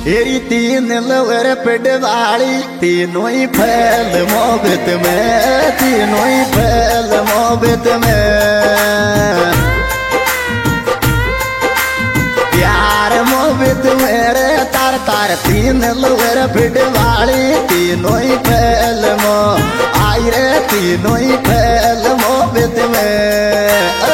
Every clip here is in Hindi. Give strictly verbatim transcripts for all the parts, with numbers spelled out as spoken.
एरी तीन लवर पिटवाड़ी तीनों ही फैल मोहब्बत में, तीनों ही फैल मोहब्बत में। प्यार मोहब्बत मेरे तार तार तीन लवर पिटवाड़ी तीनों ही फैल मो आई रे, तीनों ही फैल मोहब्बत में।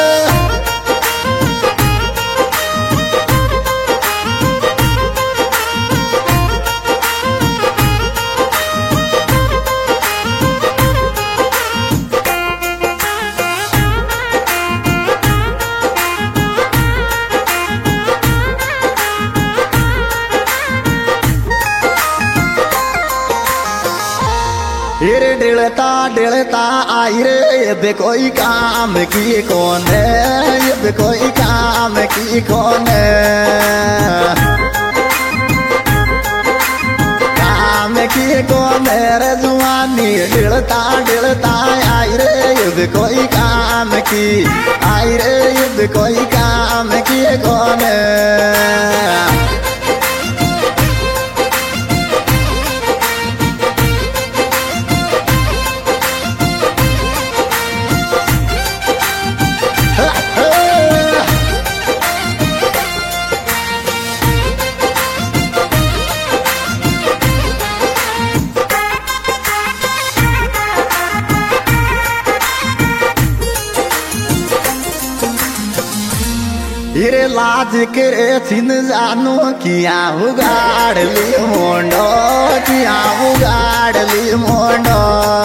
रे डिलता डिलता आई रे, ये कोई काम की कौन है, ये कोई काम की कौन है। काम की कौन है जुआनी डिलता डिलता आई रे, ये कोई काम की आई रे, ये कोई काम की कौन है। रे लाज करे छिन जानो किया उगाड़ ली मोंडो, किया उगाड़ ली मोंडो।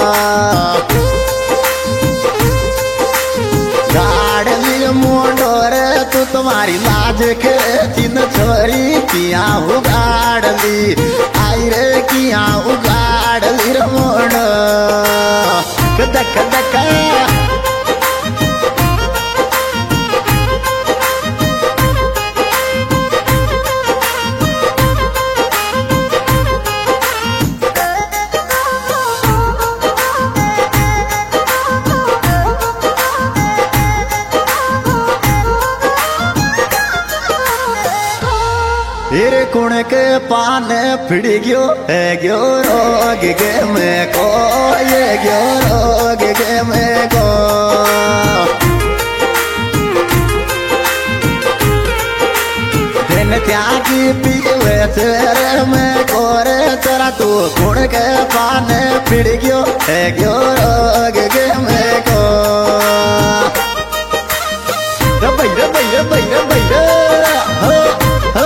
गाड़ ली मोंडो रे तू तुम्हारी लाज करे छिन छोरी किया उगाड़ ली आई रे, किया उगाड़ ली रे मोंडो। कदक कदक रे कुण के पाने फिड़ गयो है गयो रोग के मैं को, ये गयो रोग के मैं को। दिन त्यागी पीवे तेरे में को रे तेरा तू कुण के पाने फिड़ गयो है गयो रोग के मैं को। बैरे बैरे बैरे बैरे हो हो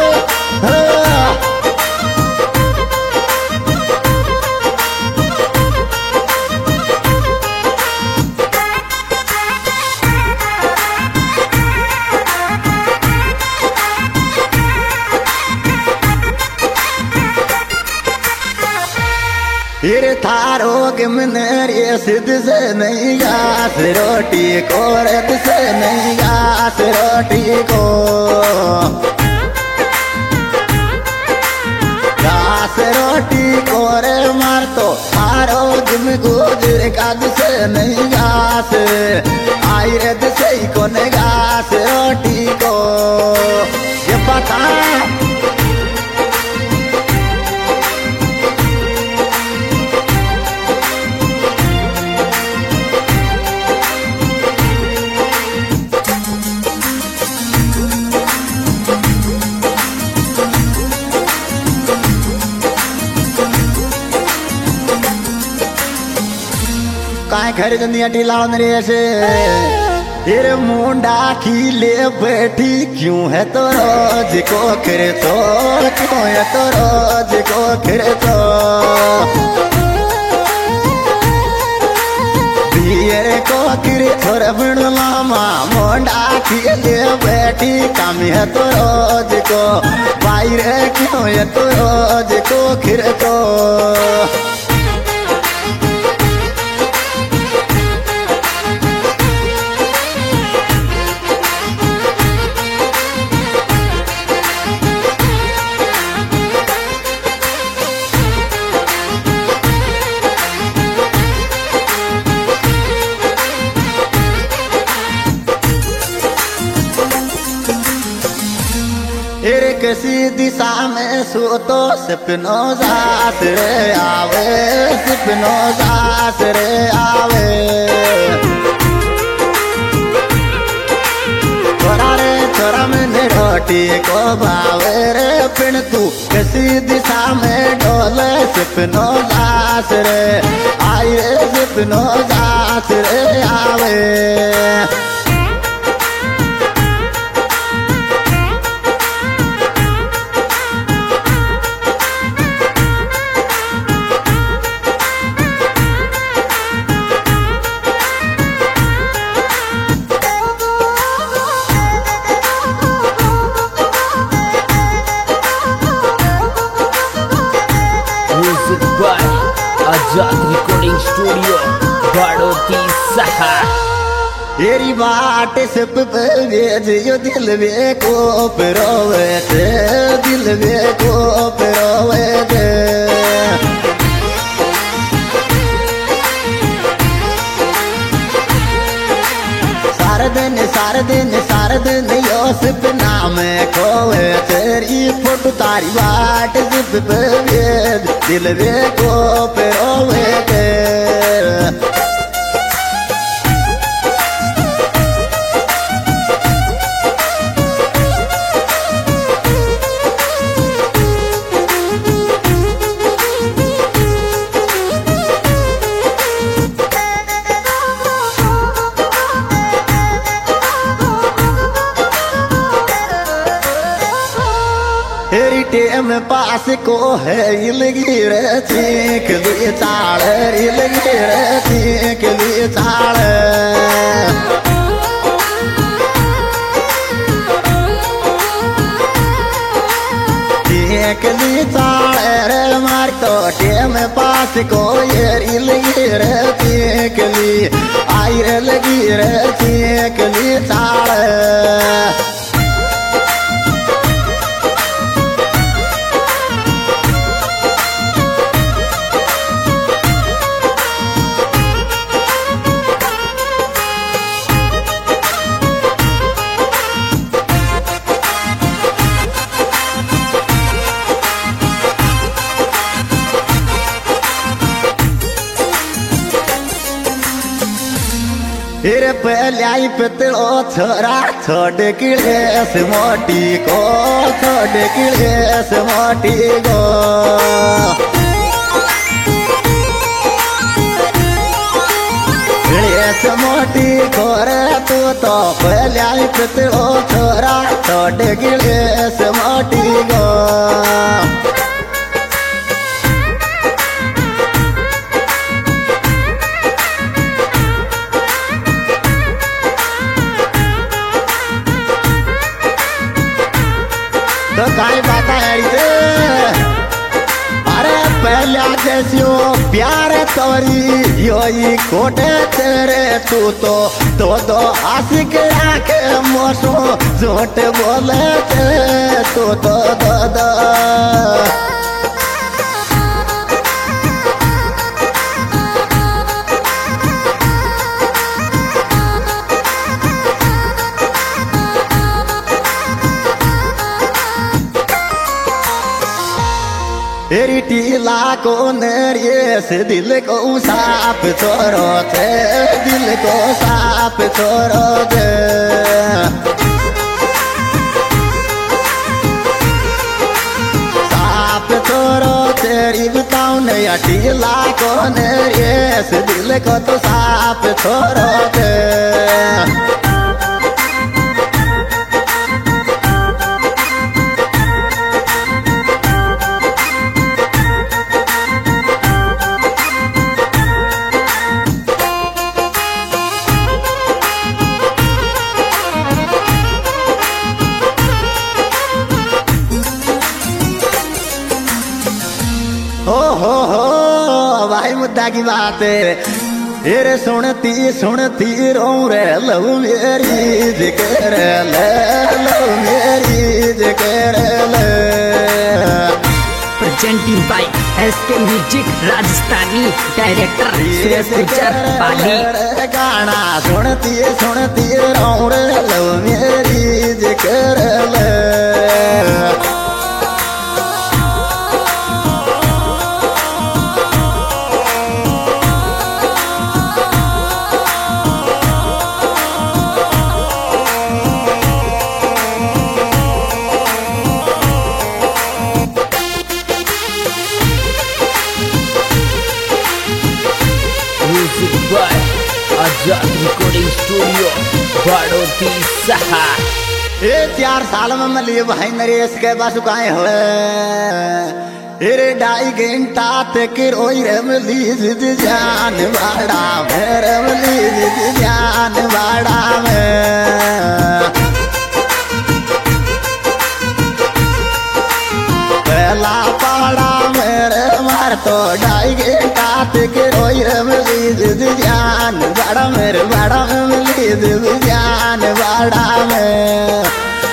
रे थारो गिमनेरी सिद्ध से नहीं घास रोटी को, रत से नहीं घास रोटी को। घास रोटी को रे मार तो थारो गिम गुजर काद से नहीं घास आई रे से को ने घास रोटी को। ये पता काय घर दुनिया ढीलावन रे से। तेरे मुंडा खीले बैठी क्यों है तो रोज को करे तो, क्यों है तो रोज को करे तो। बियर को करे थोड़ा बिन लामा मुंडा खीले बैठी काम है तो रोज को बाहर क्यों है तो रोज को करे तो। किसी दिशा में सो तो सपनो सास रे आवे, सपनो सास रे आवे। छोरा रे छोरा मैंने रोटी को भावे रे, पिन तू किसी दिशा में डोले सपनो सास रे आई रे, सपनो सास रे आवे। आजाद रिकॉर्डिंग स्टूडियो बड़ौती सहा। तेरी बाट सब भेजियो दिल वे को रोवे थे, दिल वे को रोवे थे। सारे दिन सारे दिन सारे दिन यो सपना में खोए, तेरी फोटो तारी बाट सब भेज दिल वे को रोवे थे। तेरी टेम पास को है इलगी रे चीख ली चाल, इलगी रे चीख ली चाल। चीख ली चाल रे मार तो टेम पास को ये इलगी रे चीख ली आई रे लगी रे चीख ली चाल। फिर पहले पितलो छोरा छोड़ किड़ेस मोटी को, छोड़ किड़ेस मोटी को। किड़ेस मोटी को रे तू तो पहले पितलो छोरा छोड़ किड़ेस मोटी को। तो काई बात है रे, अरे पहले जैसियो प्यार तोरी यो ही कोटे तेरे तू तो दो दो आशिक आके मोसो झूठ बोले थे तू तो दो दो। तेरी टीला को नरियस दिल को साफ छोड़ो थे, दिल को साफ छोड़ो थे। साफ छोड़ो तेरी बताऊं नया टीला को नरियस दिल को तो साफ छोड़ो थे। हो हो हो भाई मुद्दा की बात है। तेरे सुनती सुनती रो रे लव मेरी जिक्र ले, लव मेरी जिक्र ले। Presenting by SK music Rajasthani director Suresh Gurjar Pali. गाना सुनती सुनती रो रे लव मेरी जिक्र ले। आजाद रिकॉर्डिंग स्टूडियो बड़ोती सहा। ए चार साल में मलिए भाई नरेश के बस काए हो रे ढाई घंटा तक रोई रे मली जिद जान बाड़ा मेरे मली जिद जान बाड़ा में पहला पाड़ा मेरे मार तो ढाई घंटा तक रोई रे मली जिद जान बाड़ा मेरे बाड़ा में मली जिद जान बाड़ा में।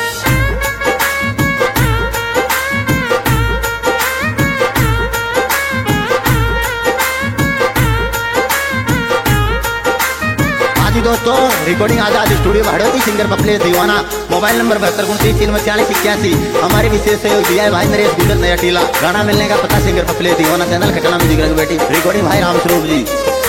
जी दोस्तों recording Azad studio Bhadoti singer Paple Deewana mobile number बहत्तर उनतीस तीन छियालीस इक्यासी। हमारे विशेष सहयोग दिया है भाई नरेश गुजर नया टीला। गाना मिलने का पता सिंगर पपले दीवाना चैनल खटाना में जिगर बेटी रिकॉर्डिंग भाई राम स्वरूप जी।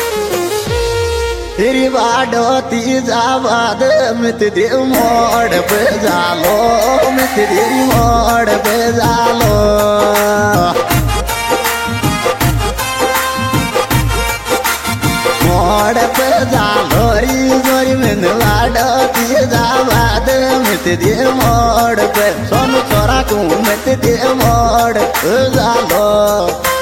तेरी भाड़ोती जाबाद मित देव मोड़ पे जालो मित देवी मोड़ पे जालो मोड़ पे जालो री जोरी में भाड़ोती जाबाद मित देव मोड़ पे सोनू छोरा तू मित देव मोड़ पे जालो।